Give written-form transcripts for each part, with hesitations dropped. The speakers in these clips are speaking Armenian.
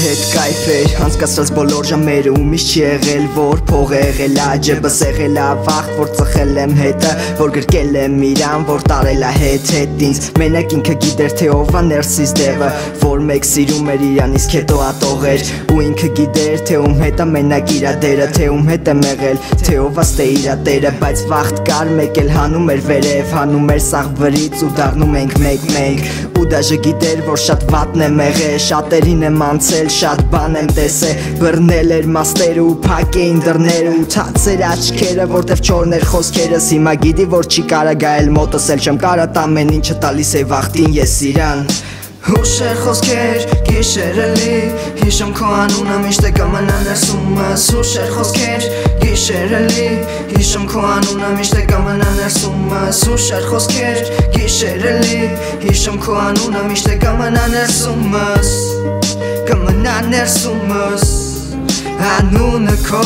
հետ կայֆեր Անցկացրած բոլոր ժամերը ու միշտ չի եղել որ փող եղել ա ջեբս եղել ա վաղ որ ծխել եմ հետը որ գրկել եմ իրան որ տարել ա հետ ինձ մենակ ինքը գիտեր թե ով ա ներսից դեղը որ մեկ սիրում էր իրան իսկ հետո ատողեր ու ինքը գիտեր թե ում հետ ա մենակ իրա դերը թե ում հետ եմ եղել թե ով ա ստե իրա տերը բայց վաղտ կար մեկ էլ հանում էր վերև հանում էր սաղ վրից ու դառնում ենք մենք ու դաժե գիտեր որ շատ վատն եմ եղել շատերին եմ անցել շատ բան եմ տեսել բռնել էր մաստերը ու փակ էին դռները ու թացեր աչքերը որտեվ չորներ խոսքերս հիմա գիտի որ չի կարա գայել մոտս էլ չեմ կարա ամեն ինչը տալիս է վախտին ես իրան Հուշեր խոսքեր, գիշերը լի Հիշում քո անունը միշտ է կմնա ներսումս Հուշեր խոսքեր, գիշերը լի Հիշում քո անունը միշտ է կմնա ներսումս Հուշեր խոսքեր, գիշերը լի Հիշում քո անունը միշտ է կմնա ներսումս Կմնա ներսումս Անունը քո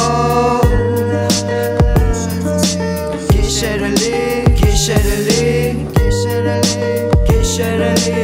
Գիշերը լի, գիշերը լի Գիշերը լի, գիշերը լի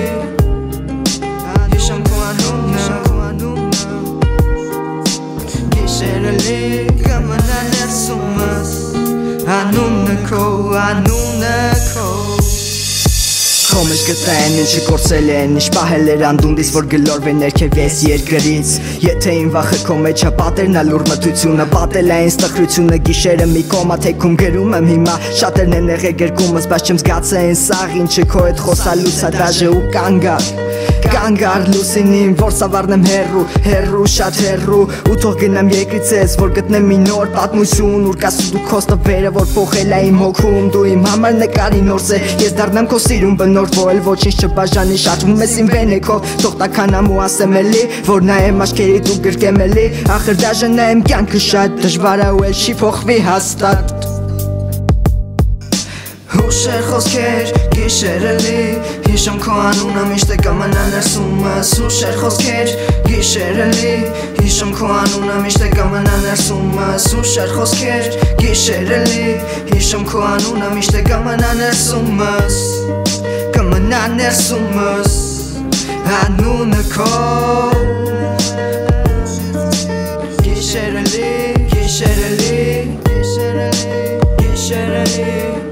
Կմնա ներսումս Անունը քո, անունը քո Քո մեջ գտեն ինչը կործել են Ինչ պահել էր անդունդից որ գլորվեն ներքև ես երկրից Եթե իմ վախը քո մեջ ա պատերն ա լուր մթությունը Պատել ա ինձ տխրությունը գիշերը մի կոմա թեքում գրում եմ հիմա Շատերն են եղել գրկումս բայց չեմ զգացել այն սաղ Ինչը քո հետ խոսալուց ա դաժե ու կանգար լուսինին որ սավառնեմ հեռու շատ հեռու ու թող գնամ երկրից ես որ գտնեմ մի նոր պատմություն ուր կասու դու քո ստվերը որ փոխել ա իմ հոգում դու իմ համար նկարի նորս է ես դառնամ քո սիրուն բնորոշվել ոչինչ չբաժանի շաչվում ես իմ վենեքով թող տականամ ու ասեմ էլի որ նայեմ աչքերի դու գրկեմ էլի ախր դաժե նայեմ կյանքը շատ դժվար ա ու էլ չի փոխվի հաստատ Հուշեր խոսքեր, գիշերը լի Հիշում քո անունը միշտ է կմնա ներսումս Հուշեր խոսքեր, գիշերը լի Հիշում քո անունը միշտ է կմնա ներսումս Հուշեր խոսքեր, գիշերը լի Հիշում քո անունը միշտ է կմնա ներսումս Կմնա ներսումս Անունը քո Գիշերը լի, գիշերը լի Գիշերը լի, գիշերը լի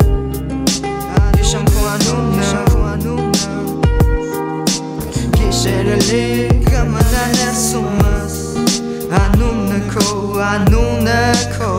Գիշերը լի կմնա ներսումս Անունը քո, անունը քո